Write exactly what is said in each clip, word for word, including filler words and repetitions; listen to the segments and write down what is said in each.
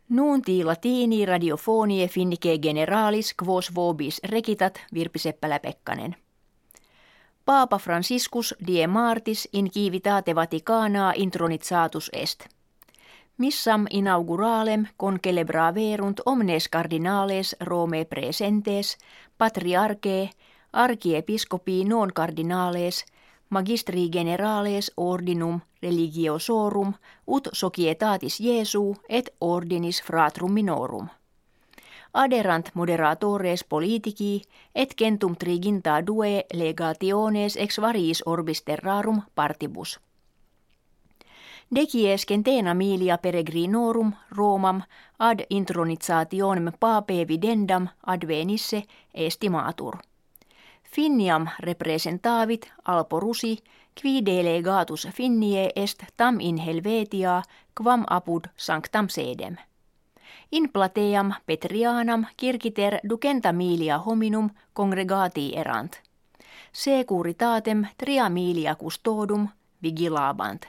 Nunti latini radiofonie finnike generalis quos vobis recitat Virpi Seppälä-Pekkanen. Paapa Franciscus die martis in civitate Vaticana intronitsatus est. Missam inauguralem concelebraverunt omnes cardinales Romae presentes, patriarchae, archiepiscopi non cardinales, magistri generales ordinum religiosorum ut societatis Jesu et ordinis fratrum minorum. Aderant moderatores politici et centum triginta due legationes ex variis orbis terrarum partibus. Decies centena milia peregrinorum Romam ad intronitsationem papae videndam advenisse estimatur. Finniam representavit alporusi, qui delegatus Finnie est tam in Helvetia quam apud sanctam sedem. In plateam Petrianam circiter ducenta milia hominum congregati erant. Securitatem tria milia custodum vigilabant.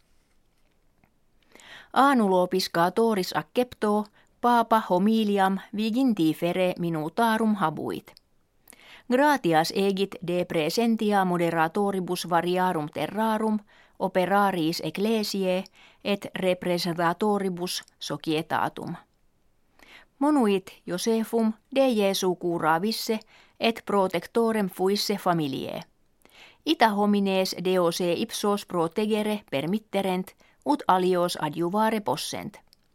Annulo piscatoris accepto papa homiliam vigintifere minutarum habuit. Gratias egit de presentia moderatoribus variarum terrarum, operaris ecclesiae et representatoribus societatum. Monuit Josephum de Jesu curavisse et protectorem fuisse familiae. Ita homines deose ipsos protegere permitterent, ut alios adjuvare possent.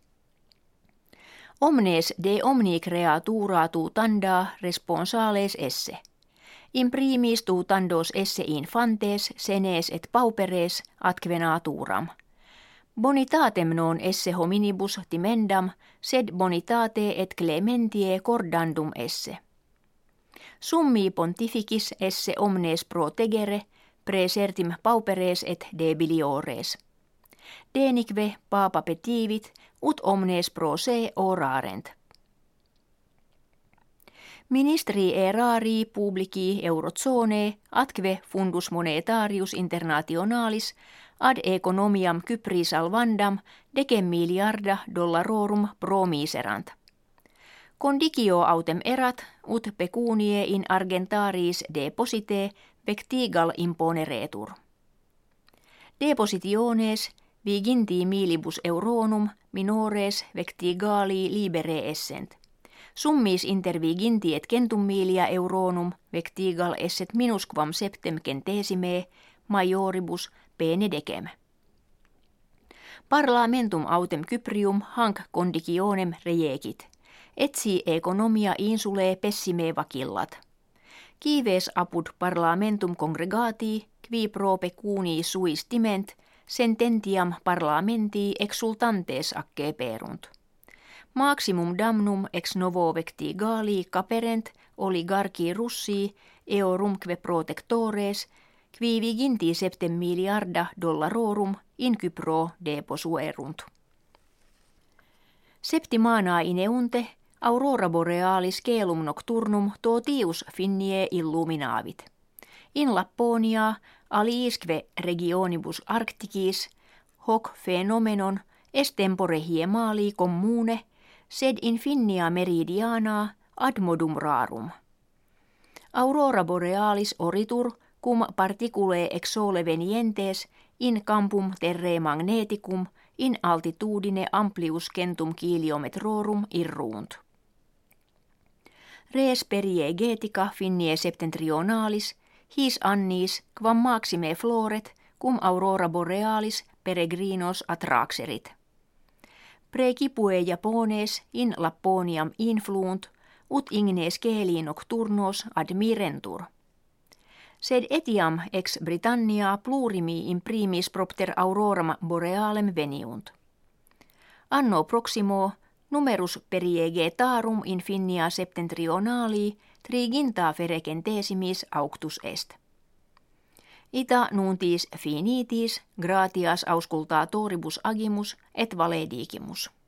Omnes de omni creatura tutanda responsales esse. In primis tutandos esse infantes, senes et pauperes atque naturam. Bonitatem non esse hominibus timendam, sed bonitate et clementie cordandum esse. Summi pontificis esse omnes protegere, praesertim pauperes et debiliores. Denique papa petivit, ut omnes pro se orarent. Ministri erari publici eurozone atque fundus monetarius internationalis ad economiam Kypri salvandam decem miliarda dollarorum promiserant. Condicio autem erat ut pecunie in argentaris deposite vectigal imponeretur. Depositiones viginti milibus euronum minores vectigali libere essent. Summis inter viginti et centum milia euronum vectigal esset minusquam septem centesime majoribus pene decem. Parlamentum autem Kyprium hanc conditionem rejecit. Etsi economia insulae pessime vacillat. Kives apud parlamentum congregati qui pro pecuni suis timent sententiam parlamenti exultantes acceperunt. Maximum damnum ex novo vectigali caperent oligarchi russi eorumque protectores qui viginti septem miliarda dollarorum in Kypro deposuerunt. Septimana ineunte aurora borealis caelum nocturnum totius Finnie illuminavit. In Lapponia aliisque regionibus arcticis hoc phenomenon est tempore hiemali commune sed in Finnia meridiana ad modum rarum. Aurora borealis oritur cum particulae ex sole venientes in campum terrae magneticum in altitudine amplius centum kiliometrorum irruunt. Res periegetica Finnie septentrionalis his annis quam maxime floret cum aurora borealis peregrinos attraxerit. Precipue Japones in Lapponiam influunt ut ignes caeli nocturnos admirentur. Sed etiam ex Britannia plurimi in primis propter auroram borealem veniunt. Anno proximo numerus periegetarum in Finnia septentrionali triginta ferecentesimis auctus est. Ita nuntis finitis gratias auscultatoribus agimus et valedigimus.